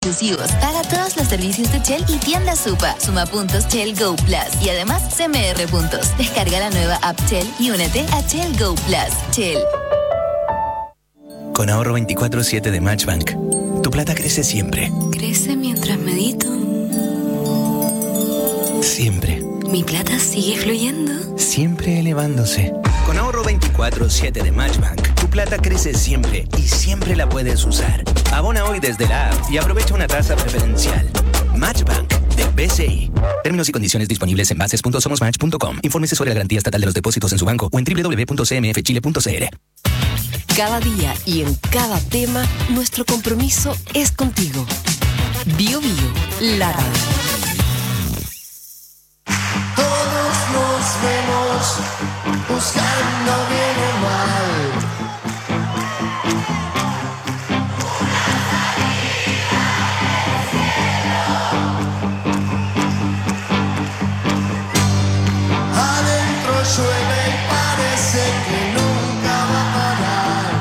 exclusivos. Paga todos los servicios de Shell y tienda Supa. Suma puntos Shell Go Plus y además CMR puntos. Descarga la nueva app Shell y únete a Shell Go Plus. Shell. Con ahorro 24/7 de Matchbank, tu plata crece siempre. Crece mientras medito. Siempre. Mi plata sigue fluyendo. Siempre elevándose. Con ahorro 24/7 de Matchbank, tu plata crece siempre y siempre la puedes usar. Abona hoy desde la app y aprovecha una tasa preferencial. Matchbank de BCI. Términos y condiciones disponibles en bases.somosmatch.com. Infórmese sobre la garantía estatal de los depósitos en su banco o en www.cmfchile.cl. Cada día y en cada tema, nuestro compromiso es contigo. Bio Bio, la radio. Todos nos vemos buscando bien o mal. Adentro llueve y parece que nunca va a parar.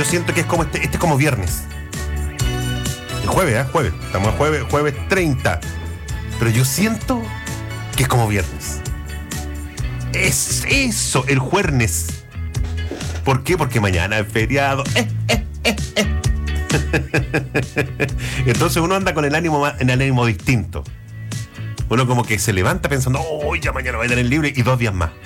siento que es como este es como viernes. El jueves, jueves. Estamos a jueves 30. Pero yo siento que es como viernes. Es eso, el jueves. ¿Por qué? Porque mañana es feriado. Entonces uno anda con el ánimo distinto. Uno como que se levanta pensando, ya mañana voy a tener libre y 2 días más.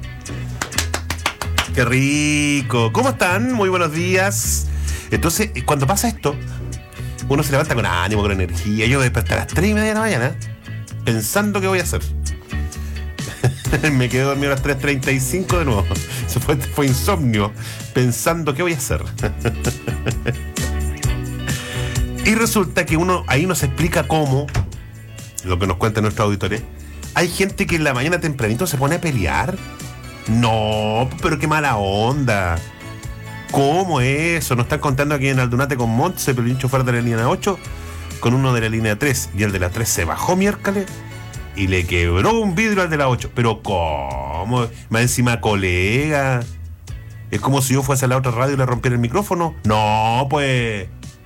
¡Qué rico! ¿Cómo están? Muy buenos días. Entonces, cuando pasa esto, uno se levanta con ánimo, con energía. Yo voy a despertar a las 3:30 de la mañana pensando qué voy a hacer. Me quedé dormido a las 3:35 de nuevo. Eso fue insomnio, pensando qué voy a hacer. Y resulta que uno ahí nos explica cómo, lo que nos cuenta nuestro auditorio, hay gente que en la mañana tempranito se pone a pelear. No, pero qué mala onda. ¿Cómo eso? Nos están contando aquí en Aldunate con Montt, se peleó un chofer de la línea 8 con uno de la línea 3 y el de la 3 se bajó miércoles y le quebró un vidrio al de la 8. Pero ¿cómo? Más encima colega. Es como si yo fuese a la otra radio y le rompiera el micrófono. No, pues.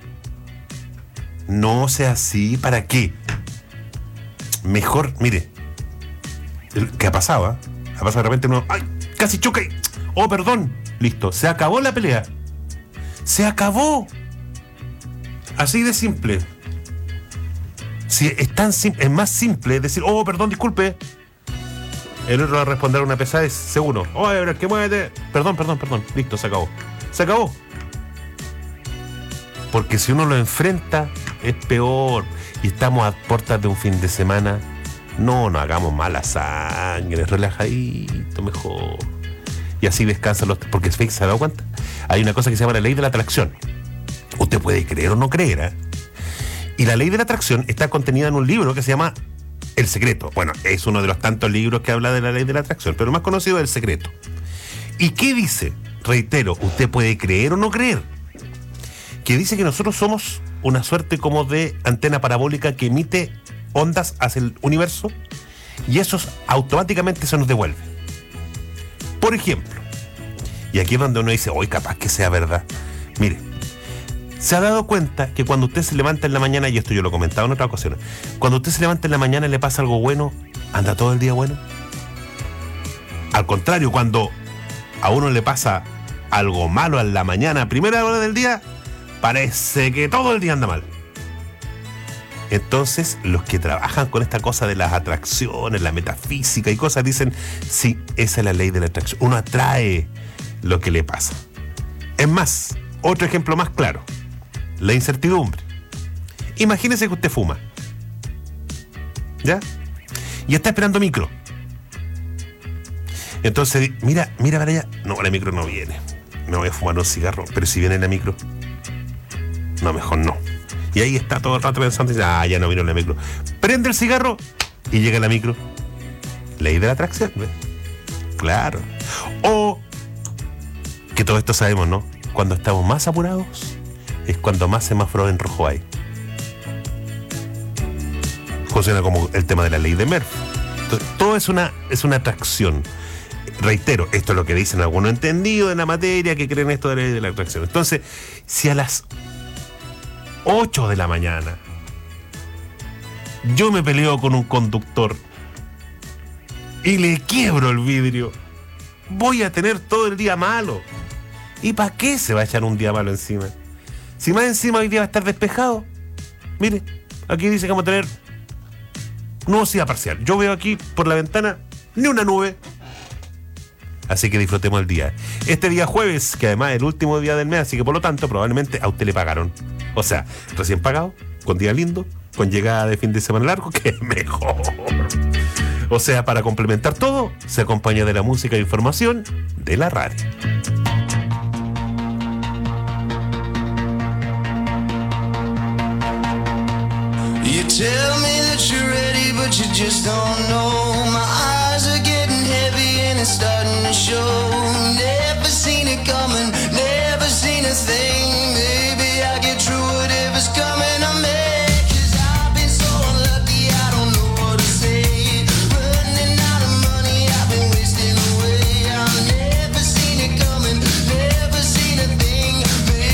No sea así. ¿Para qué? Mejor, mire. ¿Qué ha pasado? Ha pasado de repente uno. ¡Ay! Casi choca. Oh, perdón. Listo. Se acabó la pelea. Se acabó. Así de simple. Si es tan simple, es más simple decir, perdón, disculpe. El otro va a responder una pesadez, seguro. Pero que muévete. Perdón. Listo, se acabó. Se acabó. Porque si uno lo enfrenta, es peor. Y estamos a puertas de un fin de semana. No hagamos mala sangre. Relajadito, mejor. Y así descansan los... Porque ¿se ha dado cuenta? Hay una cosa que se llama la ley de la atracción. Usted puede creer o no creer, Y la ley de la atracción está contenida en un libro que se llama El Secreto. Bueno, es uno de los tantos libros que habla de la ley de la atracción, pero el más conocido es El Secreto. ¿Y qué dice? Reitero, usted puede creer o no creer. Que dice que nosotros somos una suerte como de antena parabólica que emite ondas hacia el universo y eso automáticamente se nos devuelve. Por ejemplo, y aquí es donde uno dice, capaz que sea verdad. Mire, ¿se ha dado cuenta que cuando usted se levanta en la mañana, y esto yo lo he comentado en otras ocasiones, cuando usted se levanta en la mañana y le pasa algo bueno, anda todo el día bueno? Al contrario, cuando a uno le pasa algo malo en la mañana, primera hora del día, parece que todo el día anda mal. Entonces, los que trabajan con esta cosa de las atracciones, la metafísica y cosas, dicen, sí, esa es la ley de la atracción. Uno atrae lo que le pasa. Es más, otro ejemplo más claro. La incertidumbre. Imagínese que usted fuma. ¿Ya? Y está esperando micro. Entonces, mira para allá. No, la micro no viene. Me voy a fumar un cigarro. Pero si viene la micro. No, mejor no. Y ahí está todo el rato pensando, ya no vino la micro. Prende el cigarro y llega la micro. Ley de la atracción, ¿ves? Claro. O, que todo esto sabemos, ¿no? Cuando estamos más apurados, es cuando más semáforos en rojo hay. Funciona como el tema de la ley de Murphy. Entonces, todo es una atracción. Reitero, esto es lo que dicen algunos entendidos de la materia que creen esto de la ley de la atracción. Entonces, si a las 8 de la mañana yo me peleo con un conductor y le quiebro el vidrio, voy a tener todo el día malo. ¿Y para qué se va a echar un día malo encima? Si más encima hoy día va a estar despejado. Mire, aquí dice que vamos a tener nubosidad parcial. Yo veo aquí por la ventana ni una nube. Así que disfrutemos el día. Este día jueves, que además es el último día del mes, así que por lo tanto probablemente a usted le pagaron. O sea, recién pagado, con día lindo, con llegada de fin de semana largo, que es mejor. O sea, para complementar todo, se acompaña de la música e información de la radio. You tell me that you're ready, but you just don't know. My eyes are getting heavy and it's starting to show. Never seen it coming, never seen a thing. Maybe I get through whatever's coming on me. 'Cause I've been so unlucky, I don't know what to say. Running out of money, I've been wasting away. I've never seen it coming, never seen a thing. Maybe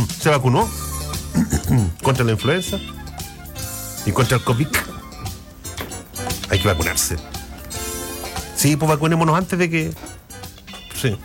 se vacunó contra la influenza y contra el COVID. Hay que vacunarse. Sí, pues vacunémonos antes de que... Sí.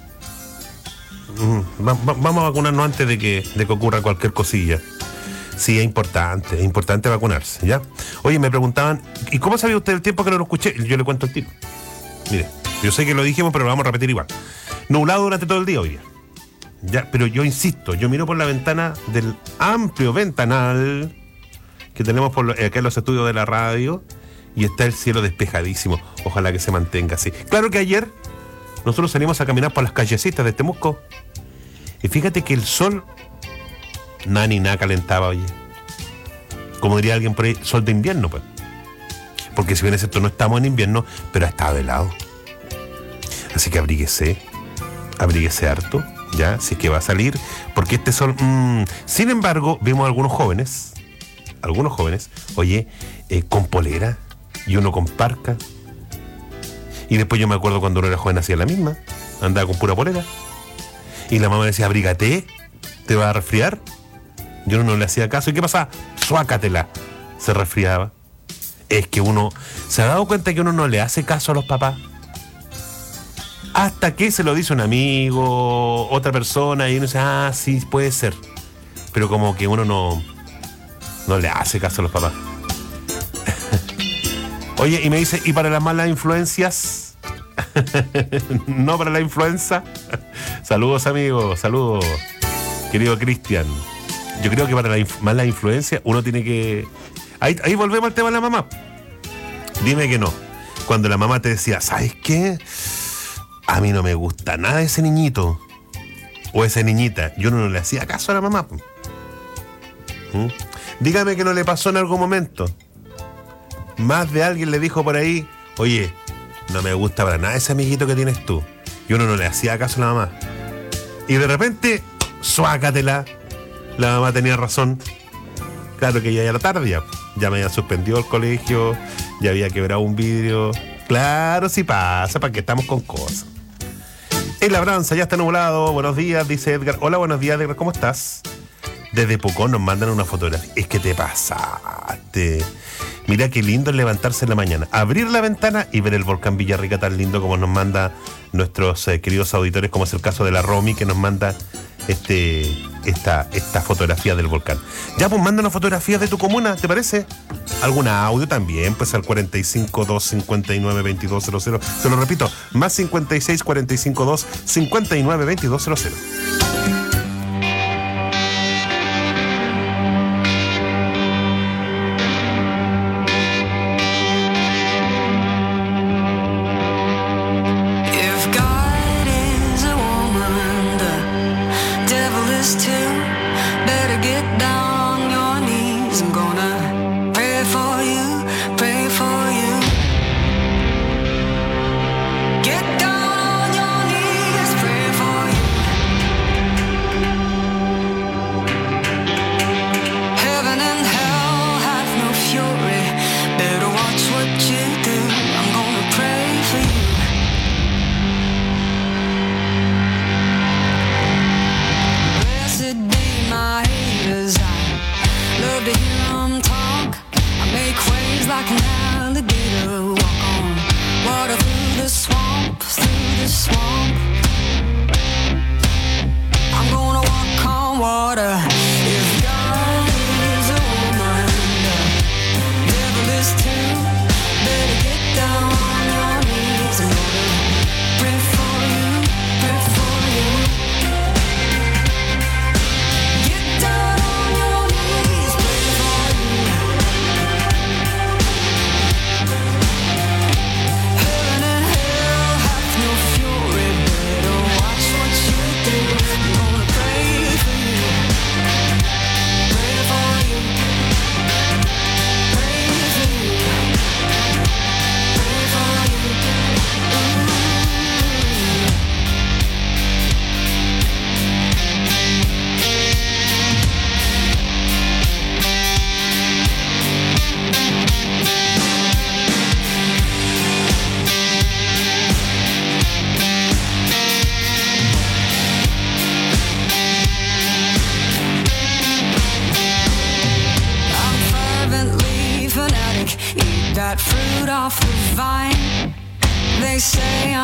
Vamos a vacunarnos antes de que ocurra cualquier cosilla. Sí, es importante vacunarse, ¿ya? Oye, me preguntaban, ¿y cómo sabía usted el tiempo que no lo escuché? Yo le cuento el tiro. Mire, yo sé que lo dijimos, pero lo vamos a repetir igual. Nublado durante todo el día hoy día. Ya, pero yo insisto, yo miro por la ventana del amplio ventanal que tenemos acá en los estudios de la radio y está el cielo despejadísimo. Ojalá que se mantenga así. Claro que ayer nosotros salimos a caminar por las callecitas de Temuco y fíjate que el sol nada calentaba, oye. Como diría alguien por ahí, sol de invierno, pues. Porque si bien es cierto, no estamos en invierno, pero ha estado helado. Así que abríguese harto, ya, si es que va a salir, porque este sol... Sin embargo, vemos algunos jóvenes, oye, con polera, y uno con parca. Y después yo me acuerdo cuando uno era joven hacía la misma, andaba con pura polera. Y la mamá decía, abrígate, te va a resfriar. Yo no le hacía caso. ¿Y qué pasa? Suácatela. Se resfriaba. Es que uno se ha dado cuenta que uno no le hace caso a los papás. Hasta que se lo dice un amigo, otra persona, y uno dice, sí, puede ser. Pero como que uno no le hace caso a los papás. Oye, y me dice, ¿y para las malas influencias? No para la influenza. Saludos, amigos, saludos. Querido Cristian. Yo creo que para la mala influencia uno tiene que... Ahí volvemos al tema de la mamá. Dime que no. Cuando la mamá te decía, ¿sabes qué? A mí no me gusta nada ese niñito o esa niñita. Yo no le hacía caso a la mamá. Dígame que no le pasó en algún momento. Más de alguien le dijo por ahí, oye, no me gusta para nada ese amiguito que tienes tú. Y uno no le hacía caso a la mamá. Y de repente, suácatela. La mamá tenía razón. Claro que ya era tarde, ya me había suspendido el colegio, ya había quebrado un vidrio. Claro, sí pasa, para que estamos con cosas. El labranza ya está nublado. Buenos días, dice Edgar. Hola, buenos días, Edgar, ¿cómo estás? Desde Pucón nos mandan una fotografía. Es que te pasaste. Mira qué lindo es levantarse en la mañana, abrir la ventana y ver el volcán Villarrica tan lindo como nos manda nuestros queridos auditores, como es el caso de la Romy, que nos manda esta fotografía del volcán. Ya, pues manda una fotografía de tu comuna, ¿te parece? ¿Alguna audio también? Pues al 45 259 2200. Se lo repito, más 56 45 259 2200.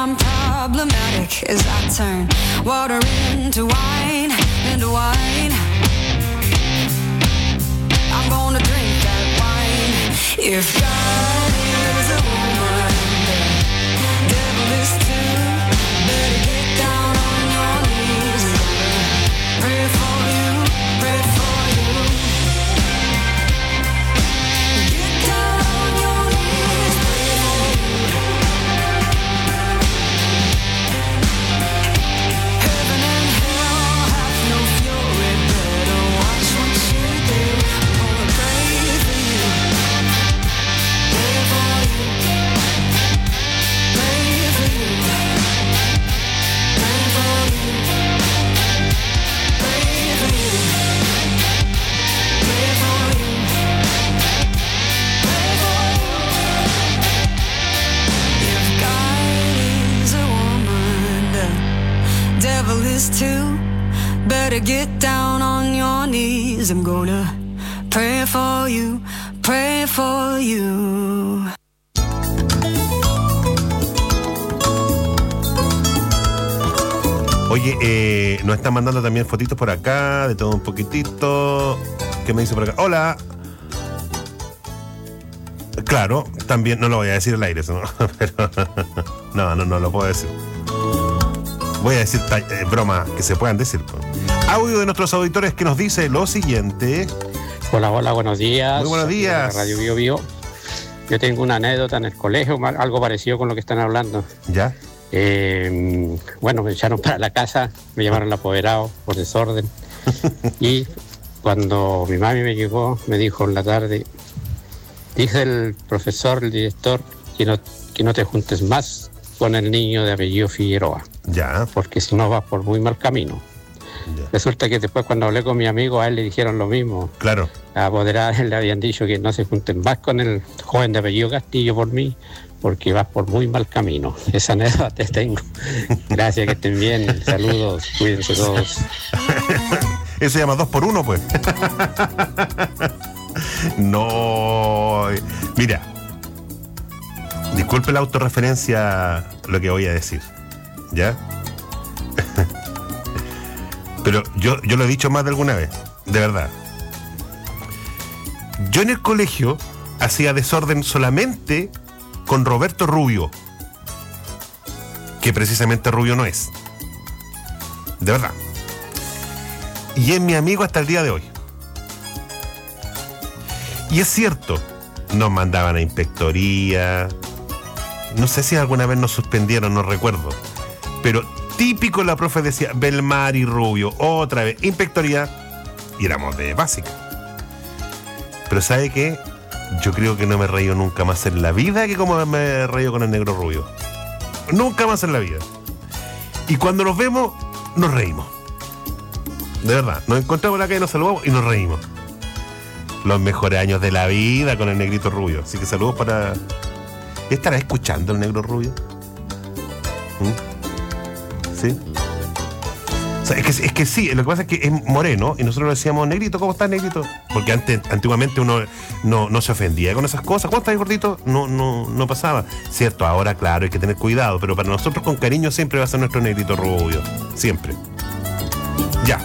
I'm problematic as I turn water into wine, into wine. I'm gonna drink that wine. If God is a woman, the devil is too. Better get down on your knees and pray for you, pray for you. Get down on your knees, pray for you. Heaven and hell have no fury, better watch what you do. I'm gonna pray for you, pray for you, pray for you, pray for you, pray for you, pray for you, pray for you. If God is a woman, the devil is too. Better get down on your knees. I'm gonna pray for you, pray for you. Oye, nos están mandando también fotitos por acá, de todo un poquitito. ¿Qué me dice por acá? Hola. Claro, también, no lo voy a decir al aire, eso, ¿no? Pero, no lo puedo decir. Voy a decir bromas que se puedan decir. Pues. Audio de nuestros auditores que nos dice lo siguiente. Hola, buenos días. Muy buenos días. Radio Bio Bio. Yo tengo una anécdota en el colegio, algo parecido con lo que están hablando. ¿Ya? Bueno, me echaron para la casa, me llamaron apoderado por desorden. Y cuando mi mami me llegó, me dijo en la tarde, dice el profesor, el director, que no te juntes más con el niño de apellido Figueroa. Ya. Porque si no vas por muy mal camino. Ya. Resulta que después cuando hablé con mi amigo, a él le dijeron lo mismo. Claro. A apoderada le habían dicho que no se junten más con el joven de apellido Castillo por mí, porque vas por muy mal camino. Esa anécdota te tengo. Gracias, que estén bien. Saludos, cuídense todos. Eso se llama 2 por 1, pues. No. Mira, disculpe la autorreferencia lo que voy a decir, ¿ya? Pero yo lo he dicho más de alguna vez, de verdad. Yo en el colegio hacía desorden solamente con Roberto Rubio, que precisamente Rubio no es, de verdad. Y es mi amigo hasta el día de hoy. Y es cierto, nos mandaban a inspectoría, no sé si alguna vez nos suspendieron, no recuerdo, pero típico, la profe decía Belmar y Rubio, otra vez, inspectoría, y éramos de básica. Pero ¿sabe qué? Yo creo que no me he reído nunca más en la vida que como me he reído con el negro Rubio. Nunca más en la vida. Y cuando nos vemos, nos reímos. De verdad, nos encontramos en la calle, nos saludamos y nos reímos. Los mejores años de la vida con el negrito Rubio. Así que saludos para... ¿Estará escuchando el negro Rubio? ¿Sí? O sea, es que sí, lo que pasa es que es moreno y nosotros le decíamos, negrito, ¿cómo estás, negrito? Porque antiguamente uno no se ofendía con esas cosas. ¿Cómo estás, gordito? No pasaba. Cierto, ahora claro, hay que tener cuidado, pero para nosotros con cariño siempre va a ser nuestro negrito Rubio. Siempre. Ya.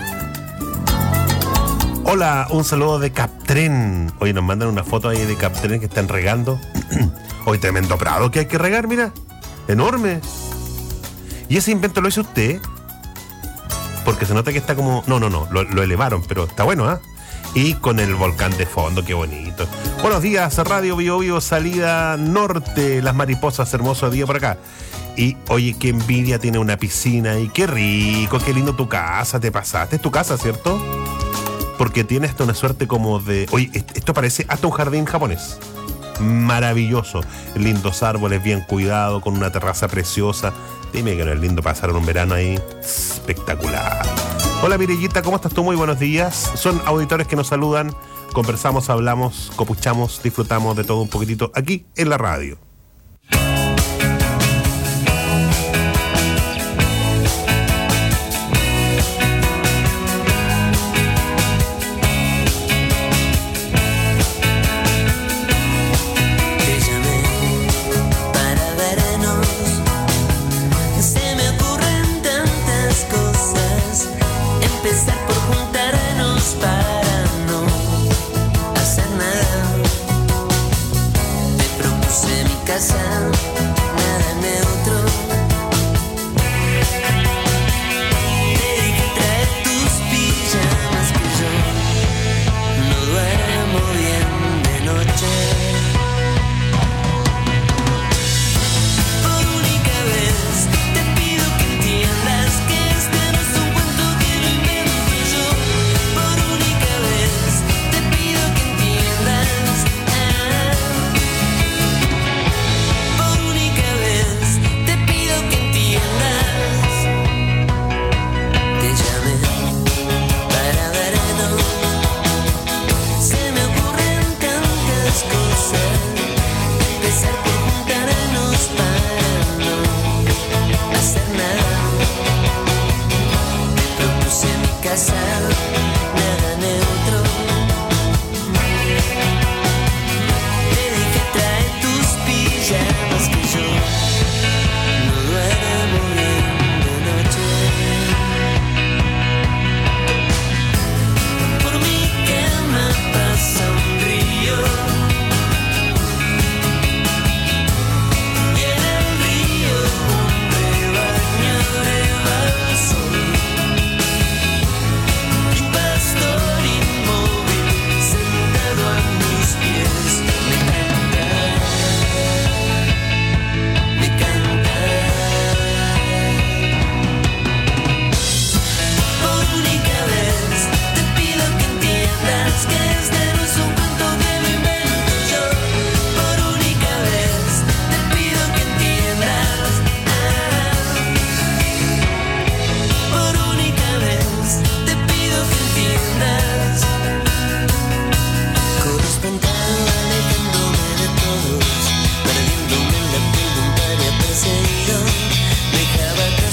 Hola, un saludo de Captren. Oye, nos mandan una foto ahí de Captren que están regando. Hoy tremendo prado que hay que regar, mira. Enorme. ¿Y ese invento lo hizo usted? Porque se nota que está como... No, lo elevaron, pero está bueno, ¿eh? Y con el volcán de fondo, qué bonito. Buenos días, Radio Bio Bio, salida norte, Las Mariposas, hermoso día por acá. Y, oye, qué envidia tiene una piscina y qué rico, qué lindo tu casa, te pasaste. Es tu casa, ¿cierto? Porque tiene hasta una suerte como de... Oye, esto parece hasta un jardín japonés. Maravilloso. Lindos árboles, bien cuidado, con una terraza preciosa. Dime que no es lindo pasar un verano ahí. Espectacular. Hola, Mirellita, ¿cómo estás tú? Muy buenos días. Son auditores que nos saludan. Conversamos, hablamos, copuchamos, disfrutamos de todo un poquitito aquí en la radio.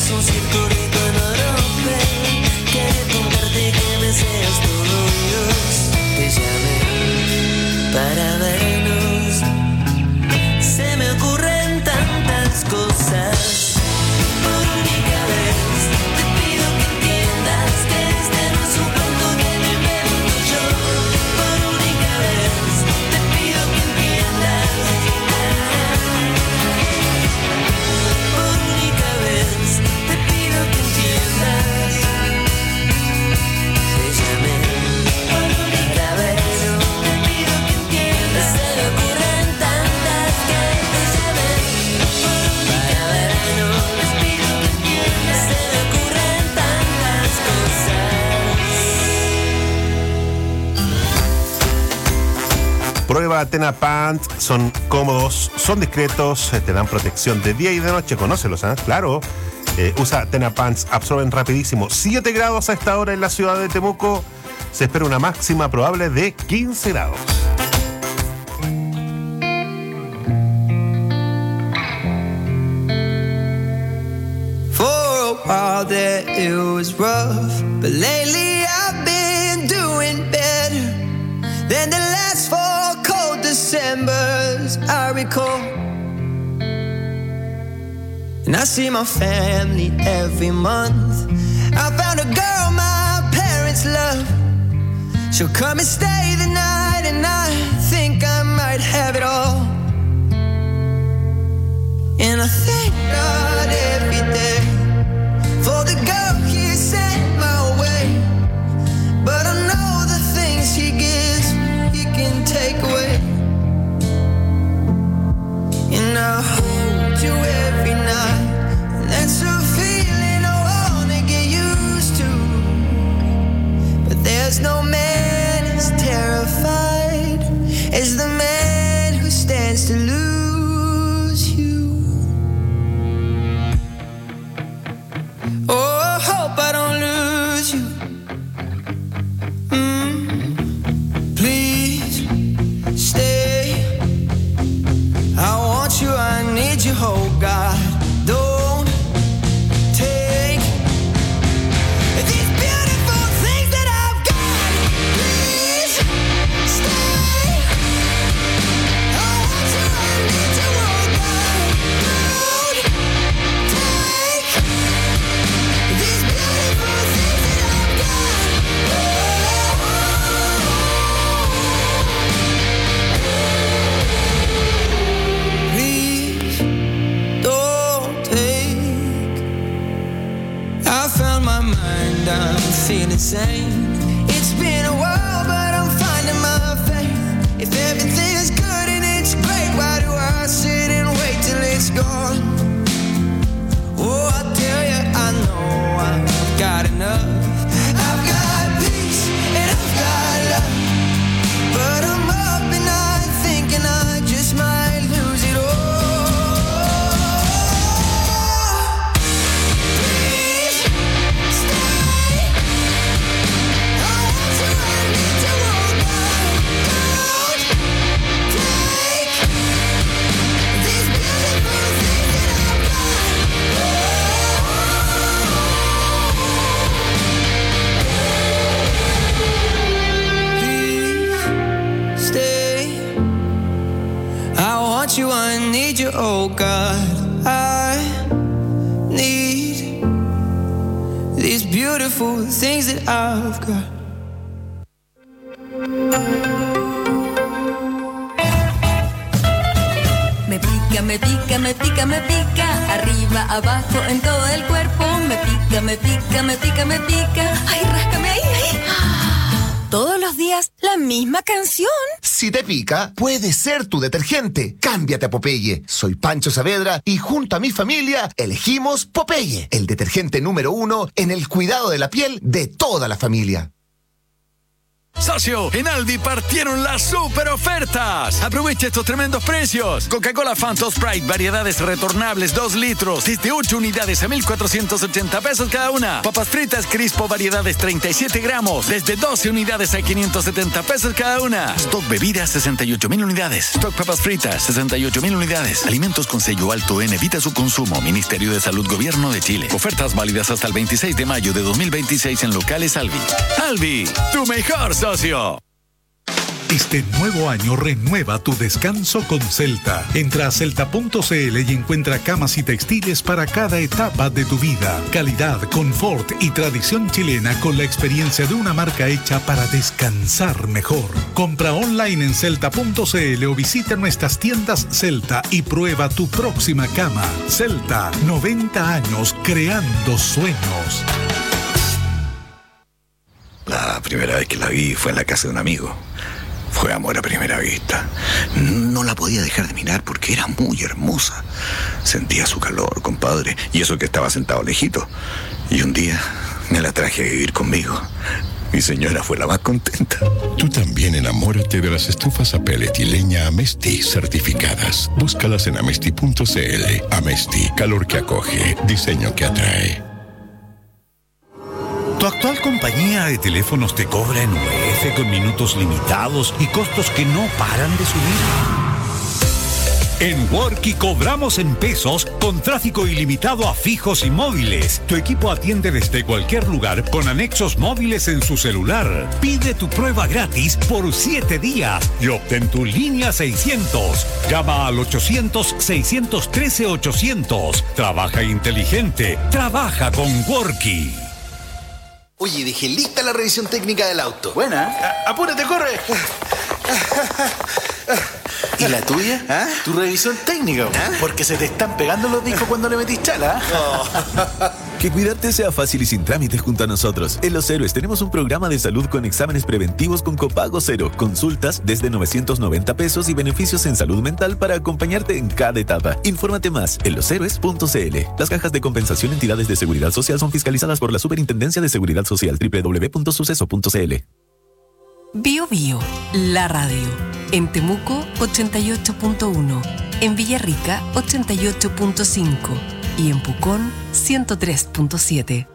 es un circulito enorme. Quiero contarte que me seas todo oídos. Te llamé para vernos. Se me ocurren tantas cosas. Por única vez te pido que entiendas que este no es un cuento que me invento yo. Por única vez te pido que entiendas. Por única vez te pido que entiendas. Te llamé por única vez. Te pido que entiendas. Se me ocurren tantas que te llamé por única vez. Les pido que entiendas. Se me ocurren tantas cosas. Prueba Tena Pants, son cómodos, son discretos, te dan protección de día y de noche, conócelos, ¿eh? Claro. Usa Tena Pants, absorben rapidísimo. 7 grados a esta hora en la ciudad de Temuco. Se espera una máxima probable de 15 grados. For a while there it was rough, but lately I've been doing better than the last 4 cold Decembers I recall. And I see my family every month. I found a girl my parents love. She'll come and stay the night, and I think I might have it all. And I thank God every day for the girl He sent my way. But I know the things He gives, He can take away. And I hold you every night, and that's a feeling I wanna get used to. But there's no man as terrified as the man who stands to lose you. Oh, I hope I don't lose you. Please stay. I want you, I need you, oh God. Don't take these beautiful things that I've got. Please stay. I want you, I need you, oh God. Don't take these beautiful things that I've got. Please don't take. I found my mind, I'm feeling sane. It's been a while, but I'm finding my faith. If everything's good and it's great, why do I sit and wait till it's gone? Oh, I tell you, I know I've got enough. I've got peace and I've got love, but I'm up and I'm thinking I just might lose it all. Please stay. I want you, I need you, oh God. Don't take these beautiful things that I've got. Please stay. I want you, I need you, oh God. I need these beautiful things that I've got. Me pica, me pica, me pica, me pica. Arriba, abajo, en todo el cuerpo. Me pica, me pica, me pica, me pica. Ay, ráscame ahí, ahí. Todos los días la misma canción. Si te pica, puede ser tu detergente. Cámbiate a Popeye. Soy Pancho Saavedra y junto a mi familia elegimos Popeye, el detergente número 1 en el cuidado de la piel de toda la familia. Socio, en Aldi partieron las super ofertas. Aprovecha estos tremendos precios. Coca-Cola Fanta Sprite, variedades retornables 2 litros, desde 8 unidades a 1,480 pesos cada una. Papas fritas Crispo, variedades 37 gramos, desde 12 unidades a 570 pesos cada una. Stock bebidas 68,000 unidades. Stock papas fritas 68,000 unidades. Alimentos con sello alto en evita su consumo. Ministerio de Salud, Gobierno de Chile. Ofertas válidas hasta el 26 de mayo de 2026 en locales Alvi. Alvi, tu mejor socio. Este nuevo año renueva tu descanso con Celta. Entra a celta.cl y encuentra camas y textiles para cada etapa de tu vida. Calidad, confort y tradición chilena con la experiencia de una marca hecha para descansar mejor. Compra online en celta.cl o visita nuestras tiendas Celta y prueba tu próxima cama. Celta, 90 años creando sueños. La primera vez que la vi fue en la casa de un amigo. Fue amor a primera vista. No la podía dejar de mirar porque era muy hermosa. Sentía su calor, compadre, y eso que estaba sentado lejito. Y un día me la traje a vivir conmigo. Mi señora fue la más contenta. Tú también enamórate de las estufas a pellet y leña Amesti certificadas. Búscalas en amesti.cl. Amesti, calor que acoge, diseño que atrae. ¿Tu actual compañía de teléfonos te cobra en UF con minutos limitados y costos que no paran de subir? En Worky cobramos en pesos con tráfico ilimitado a fijos y móviles. Tu equipo atiende desde cualquier lugar con anexos móviles en su celular. Pide tu prueba gratis por 7 días y obtén tu línea 600. Llama al 800-613-800. Trabaja inteligente. Trabaja con Worky. Oye, dejé lista la revisión técnica del auto. Buena. Apúrate, corre. ¿Y la tuya? ¿Ah? Tu revisión técnica. ¿Ah? Porque se te están pegando los discos cuando le metís chala. Oh. Que cuidarte sea fácil y sin trámites junto a nosotros. En Los Héroes tenemos un programa de salud con exámenes preventivos con copago cero, consultas desde 990 pesos y beneficios en salud mental para acompañarte en cada etapa. Infórmate más en loshéroes.cl. Las cajas de compensación entidades de seguridad social son fiscalizadas por la Superintendencia de Seguridad Social. www.suceso.cl. Bio Bio, la radio. En Temuco, 88.1. En Villarrica, 88.5. Y en Pucón, 103.7.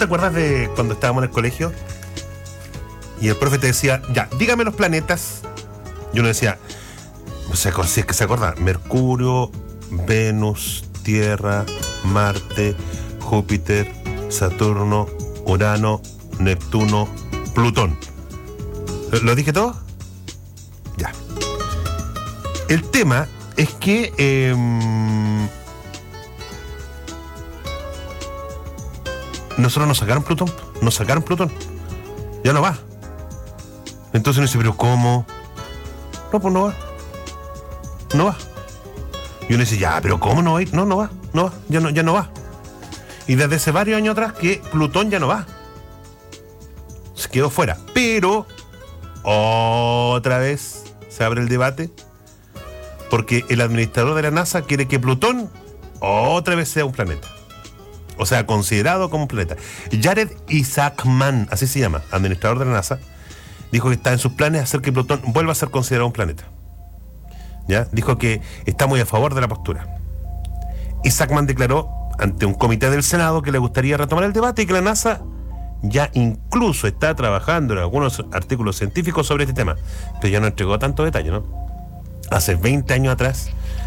te acuerdas de cuando estábamos en el colegio? Y el profe te decía, ya, dígame los planetas. Y uno decía, o sea, si es que se acuerda, Mercurio, Venus, Tierra, Marte, Júpiter, Saturno, Urano, Neptuno, Plutón. ¿Lo dije todo? Ya. El tema es que nosotros nos sacaron Plutón. Ya no va. Entonces uno dice, pero ¿cómo? No, pues no va. No va. Y uno dice, ya, pero ¿cómo no va a ir? No va. Ya no va. Y desde hace varios años atrás que Plutón ya no va. Se quedó fuera. Pero otra vez se abre el debate porque el administrador de la NASA quiere que Plutón otra vez sea un planeta. O sea, considerado como un planeta. Jared Isaacman, así se llama, administrador de la NASA, dijo que está en sus planes hacer que Plutón vuelva a ser considerado un planeta. ¿Ya? Dijo que está muy a favor de la postura. Isaacman declaró ante un comité del Senado que le gustaría retomar el debate y que la NASA ya incluso está trabajando en algunos artículos científicos sobre este tema. Pero ya no entregó tanto detalle, ¿no? Hace 20 años atrás,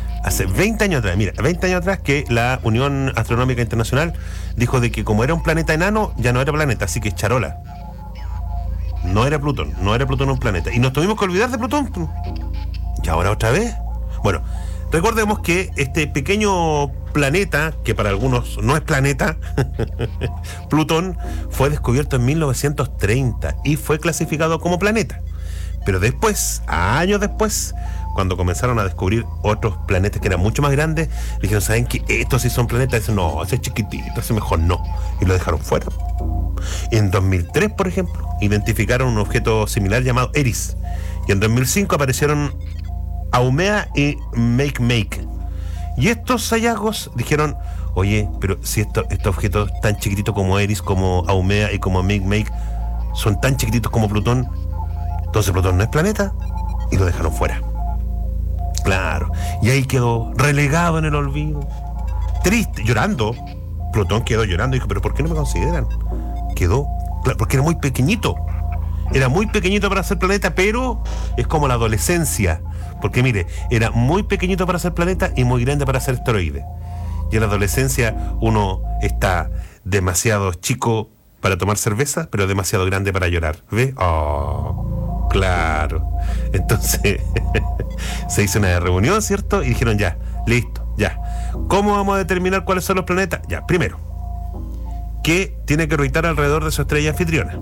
que la Unión Astronómica Internacional dijo de que como era un planeta enano, ya no era planeta, así que es charola. No era Plutón un planeta. Y nos tuvimos que olvidar de Plutón. ¿Y ahora otra vez? Bueno, recordemos que este pequeño planeta, que para algunos no es planeta, Plutón, fue descubierto en 1930 y fue clasificado como planeta. Pero después, años después, cuando comenzaron a descubrir otros planetas que eran mucho más grandes, dijeron, ¿saben qué? Estos sí son planetas. Dicen, no, ese es chiquitito, ese mejor no. Y lo dejaron fuera. En 2003, por ejemplo, identificaron un objeto similar llamado Eris. Y en 2005 aparecieron Haumea y Makemake. Y estos hallazgos dijeron, oye, pero si estos objetos tan chiquititos como Eris, como Haumea y como Makemake son tan chiquititos como Plutón, entonces Plutón no es planeta. Y lo dejaron fuera. Claro. Y ahí quedó relegado en el olvido. Triste, llorando. Plutón quedó llorando y dijo, pero ¿por qué no me consideran? Quedó, porque era muy pequeñito. Era muy pequeñito para ser planeta, pero es como la adolescencia. Porque mire, era muy pequeñito para ser planeta y muy grande para ser asteroide. Y en la adolescencia uno está demasiado chico para tomar cerveza, pero demasiado grande para llorar. ¿Ve? Oh, claro. Entonces se hizo una reunión, ¿cierto? Y dijeron, ya, listo, ya. ¿Cómo vamos a determinar cuáles son los planetas? Ya, primero, que tiene que orbitar alrededor de su estrella anfitriona,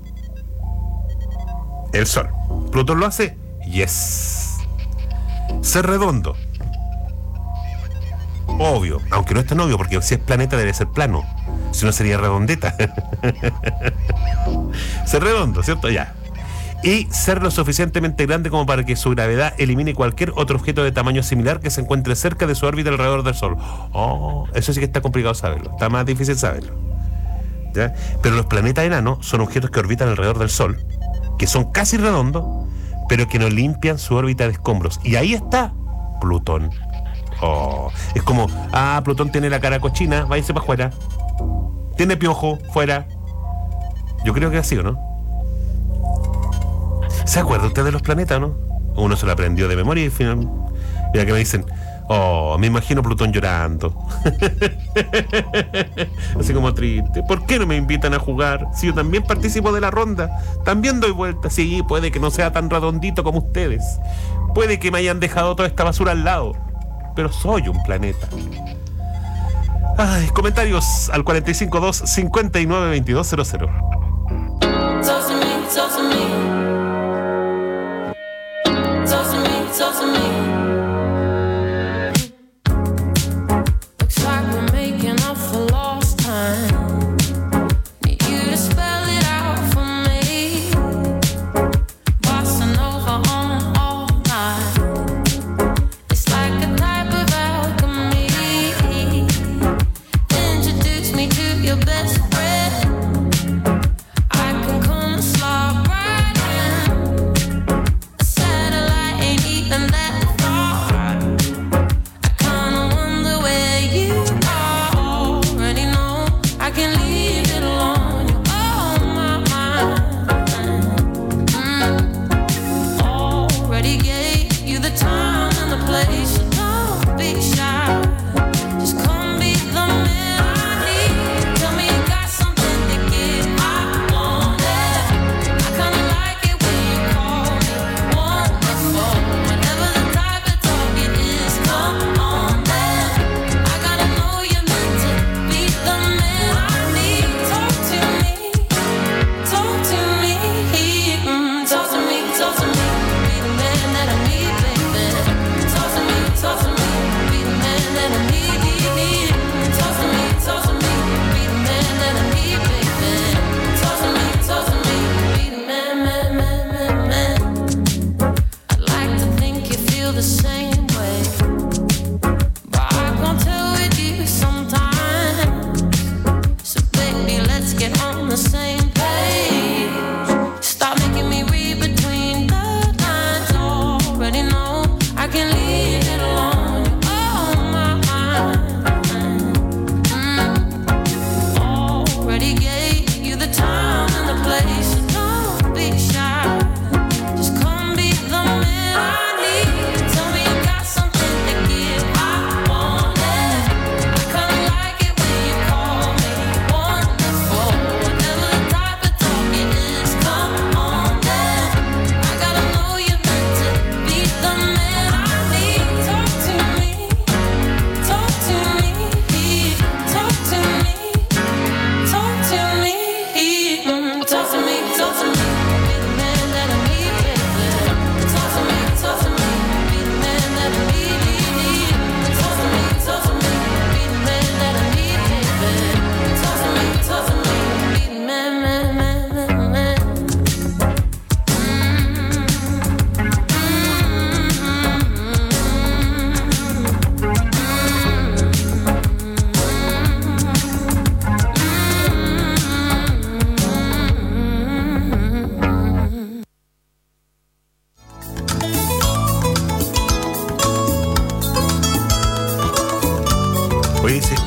el Sol. ¿Plutón lo hace? Yes. Ser redondo. Obvio, aunque no es tan obvio, porque si es planeta debe ser plano, si no sería redondeta. Ser redondo, ¿cierto? Ya. Y ser lo suficientemente grande como para que su gravedad elimine cualquier otro objeto de tamaño similar que se encuentre cerca de su órbita alrededor del Sol. Oh, eso sí que está complicado saberlo, está más difícil saberlo. ¿Ya? Pero los planetas enanos son objetos que orbitan alrededor del Sol, que son casi redondos, pero que no limpian su órbita de escombros. Y ahí está Plutón. Oh, es como, Plutón tiene la cara cochina, váyase para afuera. Tiene piojo, fuera. Yo creo que así, ¿o no? ¿Se acuerda usted de los planetas, no? Uno se lo aprendió de memoria y al final, mira que me dicen, me imagino Plutón llorando. Así como triste. ¿Por qué no me invitan a jugar? Si yo también participo de la ronda, también doy vueltas. Sí, puede que no sea tan redondito como ustedes, puede que me hayan dejado toda esta basura al lado, pero soy un planeta. Ay, comentarios al 452-592200. That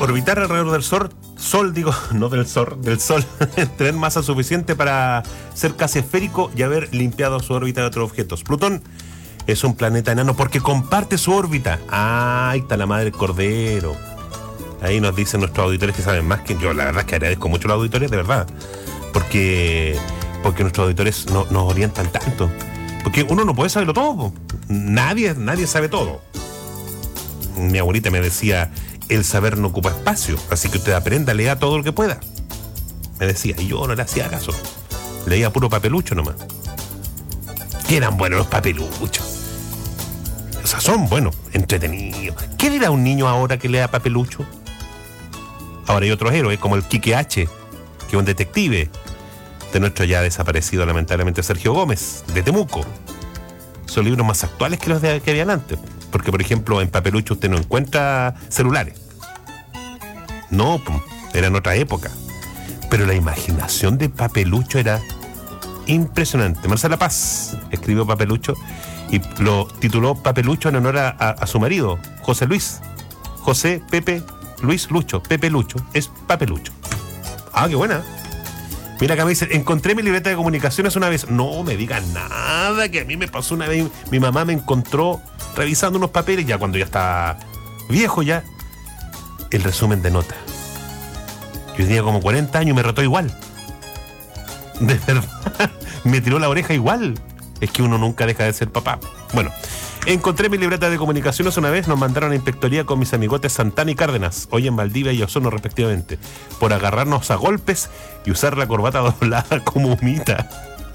Orbitar alrededor del Sol, no del Sol, tener masa suficiente para ser casi esférico y haber limpiado su órbita de otros objetos. Plutón es un planeta enano porque comparte su órbita. Ahí está la madre del cordero. Ahí nos dicen nuestros auditores que saben más que yo. La verdad es que agradezco mucho a los auditores, de verdad. Porque nuestros auditores nos orientan tanto. Porque uno no puede saberlo todo. Nadie sabe todo. Mi abuelita me decía, el saber no ocupa espacio, así que usted aprenda, lea todo lo que pueda. Me decía, y yo no le hacía caso. Leía puro papelucho nomás. Que eran buenos los papeluchos. O sea, son buenos, entretenidos. ¿Qué dirá un niño ahora que lea papelucho? Ahora hay otros héroes, como el Quique H., que es un detective de nuestro ya desaparecido, lamentablemente, Sergio Gómez, de Temuco. Son libros más actuales que los que habían antes. Porque, por ejemplo, en papelucho usted no encuentra celulares. No, era en otra época. Pero la imaginación de papelucho era impresionante. Marcela Paz escribió Papelucho y lo tituló Papelucho en honor a su marido, José Luis. José Pepe Luis Lucho. Pepe Lucho es Papelucho. Ah, qué buena. Mira, acá me dice, encontré mi libreta de comunicaciones una vez. No me digan nada, que a mí me pasó una vez. Mi mamá me encontró revisando unos papeles, ya cuando ya estaba viejo ya, el resumen de nota. Yo tenía como 40 años y me retó igual. De verdad, me tiró la oreja igual. Es que uno nunca deja de ser papá. Bueno, encontré mi libreta de comunicaciones una vez, nos mandaron a inspectoría con mis amigotes Santana y Cárdenas, hoy en Valdivia y Osorno respectivamente, por agarrarnos a golpes y usar la corbata doblada como humita.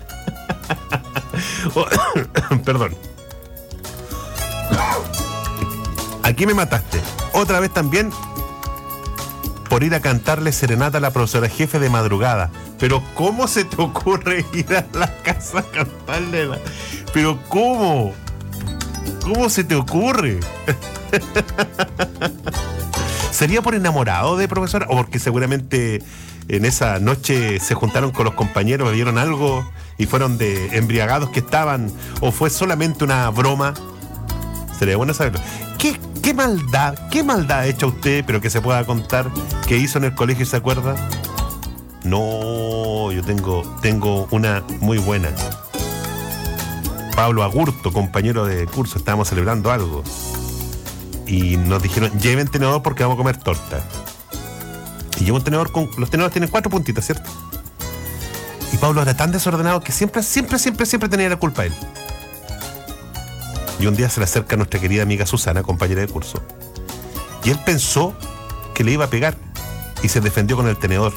Perdón. Aquí me mataste. Otra vez también por ir a cantarle serenata a la profesora jefe de madrugada. Pero ¿cómo se te ocurre ir a la casa a cantarle Pero ¿cómo? ¿Cómo se te ocurre? ¿Sería por enamorado de profesora? O porque seguramente en esa noche se juntaron con los compañeros, bebieron algo y fueron de embriagados que estaban, o fue solamente una broma. Sería bueno saberlo. ¿Qué maldad ha hecho usted, pero que se pueda contar, que hizo en el colegio y se acuerda? No, yo tengo una muy buena. Pablo Agurto, compañero de curso, estábamos celebrando algo y nos dijeron, lleven tenedor porque vamos a comer torta. Y llevo un tenedor los tenedores tienen 4 puntitas, ¿cierto? Y Pablo era tan desordenado que siempre tenía la culpa él. Y un día se le acerca a nuestra querida amiga Susana, compañera de curso, y él pensó que le iba a pegar y se defendió con el tenedor.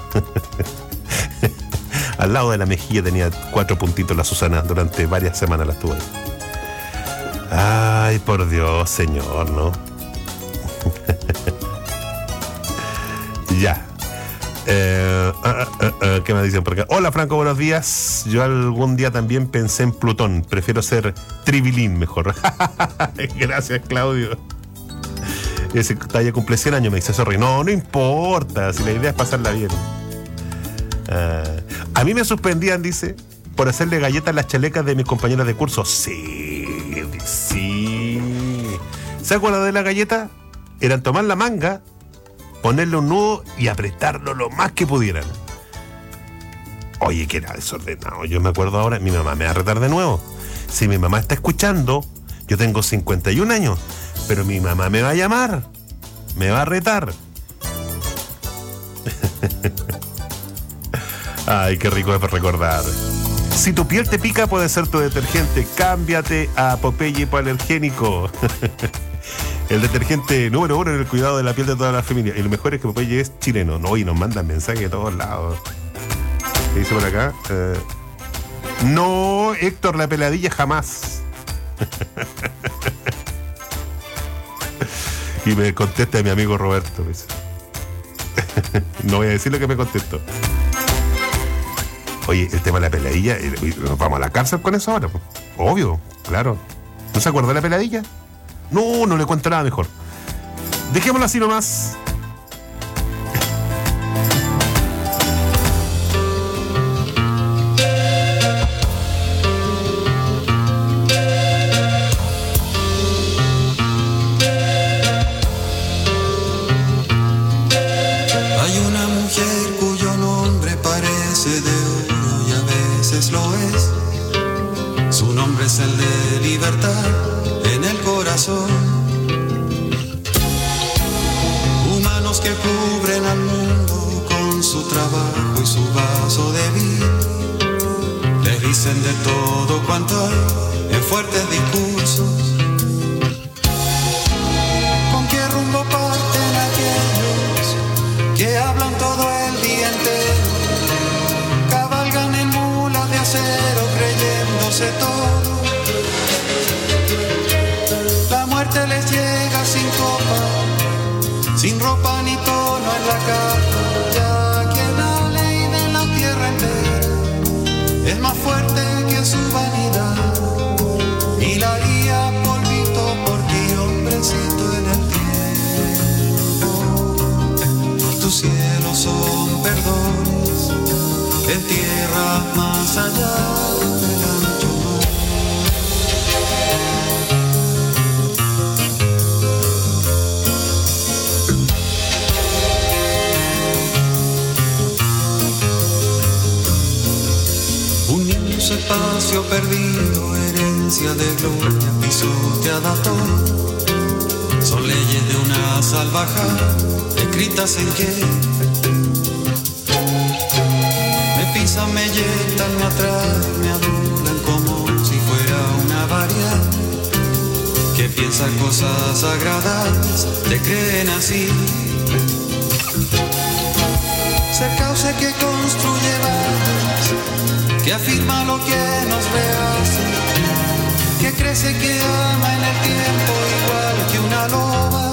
Al lado de la mejilla tenía 4 puntitos la Susana, durante varias semanas las tuvo ahí. Ay, por Dios, señor, ¿no? Ya. ¿Qué me dicen por acá? Hola, Franco, buenos días. Yo algún día también pensé en Plutón. Prefiero ser Tribilín mejor. Gracias, Claudio. Ese talla cumple 100 años, me dice, sorry. No importa, si la idea es pasarla bien. A mí me suspendían, dice, por hacerle galletas a las chalecas de mis compañeras de curso. Sí. ¿Se acuerdan de la galleta? Eran tomar la manga, ponerle un nudo y apretarlo lo más que pudieran. Oye, que era desordenado. Yo me acuerdo ahora, mi mamá me va a retar de nuevo. Si mi mamá está escuchando, yo tengo 51 años, pero mi mamá me va a llamar, me va a retar. Ay, qué rico es recordar. Si tu piel te pica, puede ser tu detergente. Cámbiate a Popeye hipoalergénico. El detergente número 1 en el cuidado de la piel de toda la familia. Y lo mejor es que Popeye es chileno, ¿no? Y nos mandan mensajes de todos lados. ¿Qué dice por acá? No, Héctor, la peladilla jamás. Y me contesta mi amigo Roberto. Dice. No voy a decir lo que me contestó. Oye, el tema de la peladilla, ¿nos vamos a la cárcel con eso ahora? Obvio, claro. ¿No se acuerda de la peladilla? No le cuento nada mejor. Dejémoslo así nomás. Su nombre es el de libertad en el corazón. Humanos que cubren al mundo con su trabajo y su vaso de vino. Les dicen de todo cuanto hay en fuertes discursos. ¿Con qué rumbo parten aquellos que hablan todo el día entero? Cabalgan en mulas de acero creyéndose todo. La muerte les llega sin copa, sin ropa ni tono en la capa, ya que la ley de la tierra entera es más fuerte que su vanidad y la haría polvito por ti, hombrecito en el tiempo. Tus cielos son perdones en tierra más allá del ancho mar. Un espacio perdido, herencia de gloria pisoteada todo. Son leyes de una salvajada escritas en que me pisan, me yetan, me atraen, me adulan como si fuera una variante que piensa cosas sagradas, te creen así. Ser cauce que construye valles, que afirma lo que nos rehace, que crece, que ama en el tiempo igual que una loba.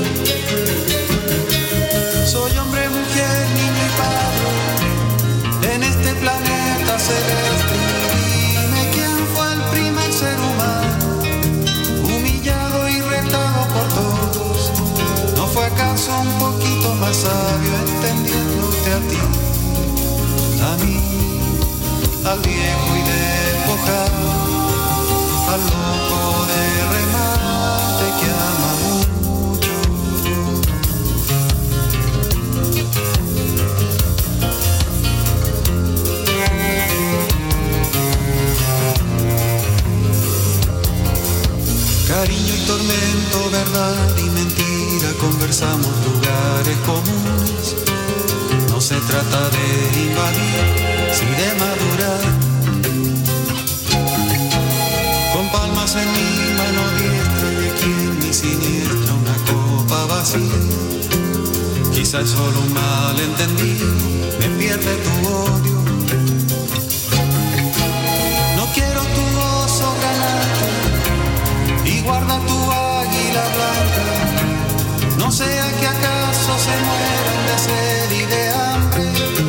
Soy hombre, mujer, niño y padre en este planeta celeste. Dime quién fue el primer ser humano, humillado y retado por todos. ¿No fue acaso un poquito más sabio entendiéndote a ti, a mí, al viejo y despojado, al loco de remate que ama mucho? Cariño y tormento, verdad y mentira, conversamos lugares comunes. No se trata de invadir, si de madurar. Con palmas en mi mano diestra y aquí en mi siniestra una copa vacía. Quizás solo un malentendido me pierde tu odio. No quiero tu oso granate y guarda tu águila blanca. No sea que acaso se mueran de sed y de hambre.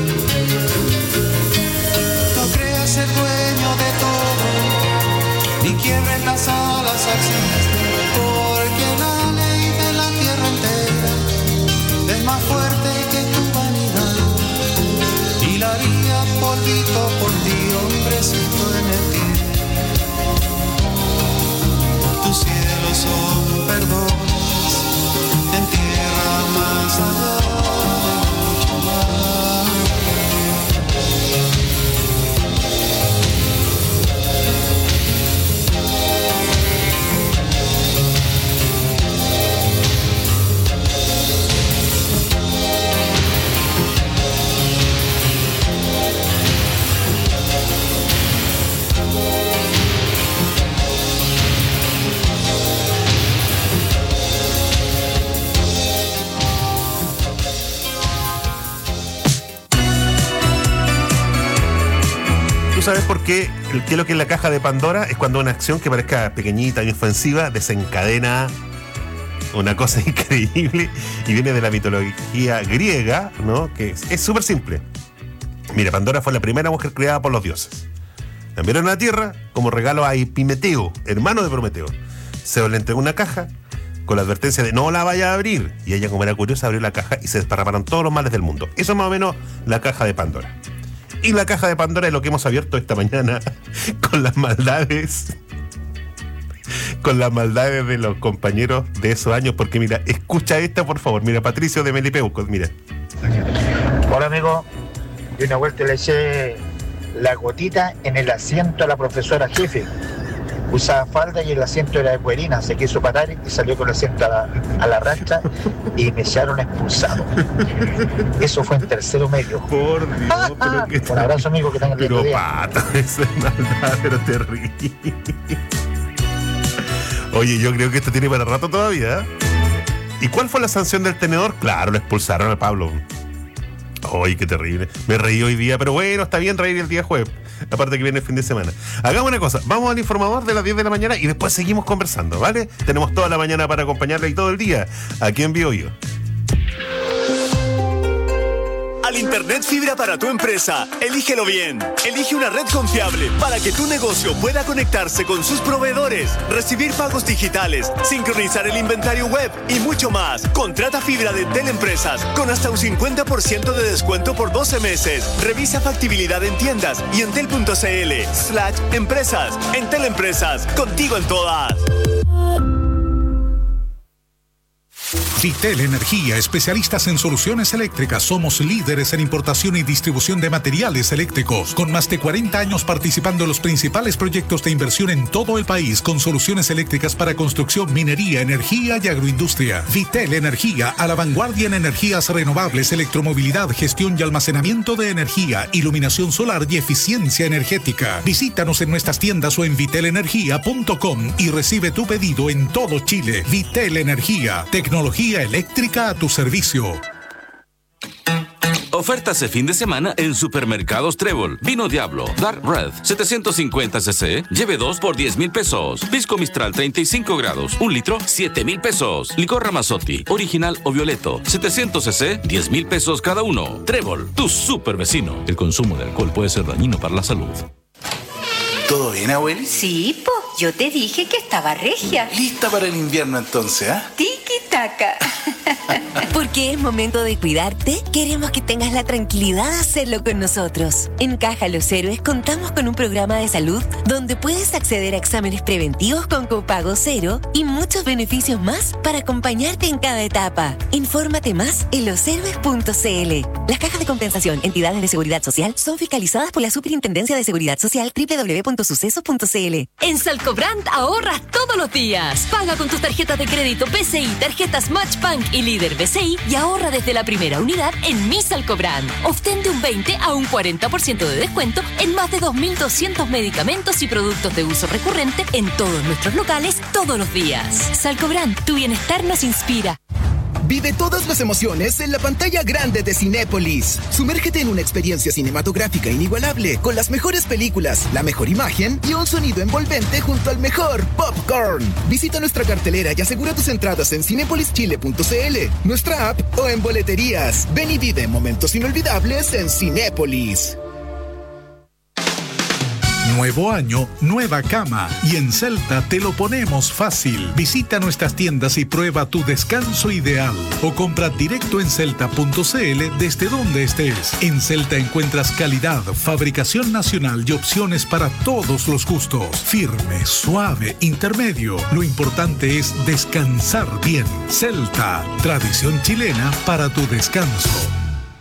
No creas ser dueño de todo, ni quiebres las alas así, porque la ley de la tierra entera es más fuerte que tu vanidad y la haría polvito por ti, hombrecito en el tiempo. Tus cielos son perdones en tierra más allá de mucho mar. ¿Sabes por qué? ¿Qué es lo que es la caja de Pandora? Es cuando una acción que parezca pequeñita y ofensiva desencadena una cosa increíble y viene de la mitología griega, ¿no? Que es súper simple. Mira, Pandora fue la primera mujer creada por los dioses. La enviaron a la tierra como regalo a Epimeteo, hermano de Prometeo. Se le entregó una caja con la advertencia de no la vaya a abrir. Y ella, como era curiosa, abrió la caja y se desparramaron todos los males del mundo. Eso es más o menos la caja de Pandora. Y la caja de Pandora es lo que hemos abierto esta mañana con las maldades de los compañeros de esos años, porque mira, escucha esta por favor, mira, Patricio de Melipeuco, mira. Hola amigo, yo una vuelta le eché la gotita en el asiento a la profesora jefe. Usaba falda y el asiento era de puerina, se quiso parar y salió con el asiento a la racha y me echaron expulsado. Eso fue en tercero medio. Por Dios, pero que... Un abrazo, amigo, que tengan Pero lindo día. pata, eso es maldad, pero terrible. Oye, yo creo que esto tiene para rato todavía. ¿Y cuál fue la sanción del tenedor? Claro, lo expulsaron a Pablo. Ay, qué terrible. Me reí hoy día, pero bueno, está bien reír el día jueves. Aparte que viene el fin de semana. Hagamos una cosa, vamos al informador de las 10 de la mañana y después seguimos conversando, ¿vale? Tenemos toda la mañana para acompañarle y todo el día aquí en BioBio. Al Internet fibra para tu empresa, elígelo bien. Elige una red confiable para que tu negocio pueda conectarse con sus proveedores, recibir pagos digitales, sincronizar el inventario web y mucho más. Contrata fibra de Entel Empresas con hasta un 50% de descuento por 12 meses. Revisa factibilidad en tiendas y entel.cl/empresas. Entel Empresas, contigo en todas. Vitel Energía, especialistas en soluciones eléctricas. Somos líderes en importación y distribución de materiales eléctricos. Con más de 40 años participando en los principales proyectos de inversión en todo el país, con soluciones eléctricas para construcción, minería, energía y agroindustria. Vitel Energía, a la vanguardia en energías renovables, electromovilidad, gestión y almacenamiento de energía, iluminación solar y eficiencia energética. Visítanos en nuestras tiendas o en vitelenergia.com y recibe tu pedido en todo Chile. Vitel Energía, tecnología eléctrica a tu servicio. Ofertas de fin de semana en Supermercados Trébol. Vino Diablo, Dark Red, 750 cc, lleve 2 por 10,000 pesos. Pisco Mistral, 35 grados, 1 litro, 7,000 pesos. Licor Ramazotti, original o violeto, 700 cc, 10,000 pesos cada uno. Trébol, tu super vecino. El consumo de alcohol puede ser dañino para la salud. ¿Todo bien, abueli? Sí, po, yo te dije que estaba regia. Lista para el invierno entonces, ¿ah? Tiki-taka. Porque es momento de cuidarte, queremos que tengas la tranquilidad de hacerlo con nosotros. En Caja Los Héroes contamos con un programa de salud donde puedes acceder a exámenes preventivos con copago cero y muchos beneficios más para acompañarte en cada etapa. Infórmate más en loshéroes.cl. Las cajas de compensación, entidades de seguridad social, son fiscalizadas por la Superintendencia de Seguridad Social, www.sucesos.cl. En Salcobrand ahorras todos los días. Paga con tus tarjetas de crédito BCI, tarjetas Matchbank y Líder BCI y ahorra desde la primera unidad en Mi Salcobrand. Obtén de un 20 a un 40% de descuento en más de 2.200 medicamentos y productos de uso recurrente en todos nuestros locales todos los días. Salcobrand, tu bienestar nos inspira. Vive todas las emociones en la pantalla grande de Cinépolis. Sumérgete en una experiencia cinematográfica inigualable con las mejores películas, la mejor imagen y un sonido envolvente junto al mejor popcorn. Visita nuestra cartelera y asegura tus entradas en cinepolischile.cl, nuestra app o en boleterías. Ven y vive momentos inolvidables en Cinépolis. Nuevo año, nueva cama. Y en Celta te lo ponemos fácil. Visita nuestras tiendas y prueba tu descanso ideal. O compra directo en celta.cl desde donde estés. En Celta encuentras calidad, fabricación nacional y opciones para todos los gustos. Firme, suave, intermedio. Lo importante es descansar bien. Celta, tradición chilena para tu descanso.